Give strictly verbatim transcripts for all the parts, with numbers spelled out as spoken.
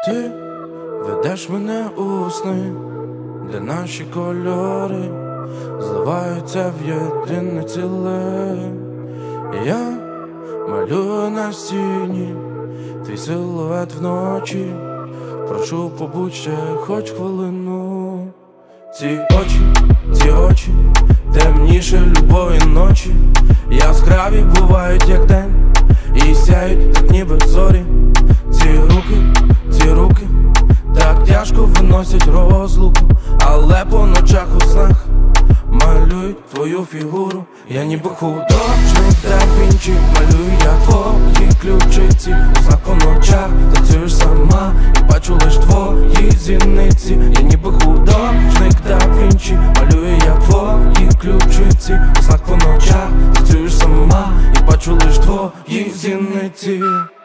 Ти ведеш мене у сни, де наші кольори зливаються в єдине ціле. Я малюю на стіні твій силует вночі. Прошу, побудь ще хоч хвилину. Ці очі, ці очі, темніше любої ночі. Яскраві бувають, як день, і сяють, так ніби зорі. Ці руки, ці руки, так тяжко виносять розлуку, але по ночах у снах малюють твою фігуру. Я ніби художник да Вінчі, малюю я твої ключиці. У снах по ночах танцюєш сама, і бачу лиш твої зіниці. Я ніби художник да Вінчі, малюю я твої ключиці. У снах по ночах танцюєш сама, і бачу лиш твої зіниці.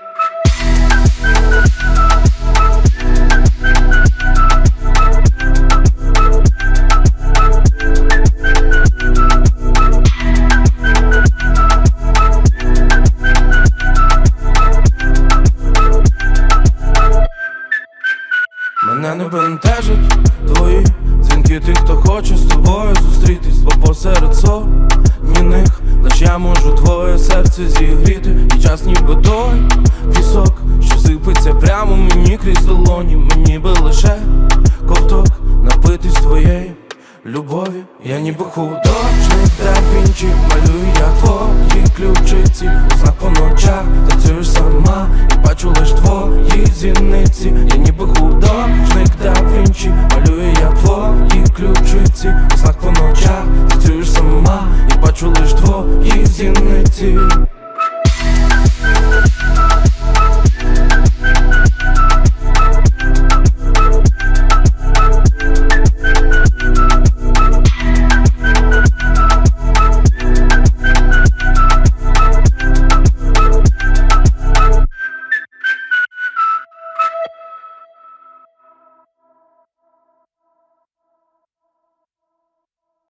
Мене не бентежать твої дзвінки тих, хто хоче з тобою зустрітись. Бо посеред них лиш я можу твоє серце зігріти. І час ніби той пісок, що сипеться прямо мені крізь долоні. Мені би лише ковток напитись твоєї любові. Я ніби художник да Вінчі, малюю я твої ключиці. У снах по ночах танцюєш сама, і бачу лиш твої зіниці. Я ніби художник да Вінчі, малюю я твої ключиці. У снах по ночах танцюєш сама, і бачу лиш твої зіниці.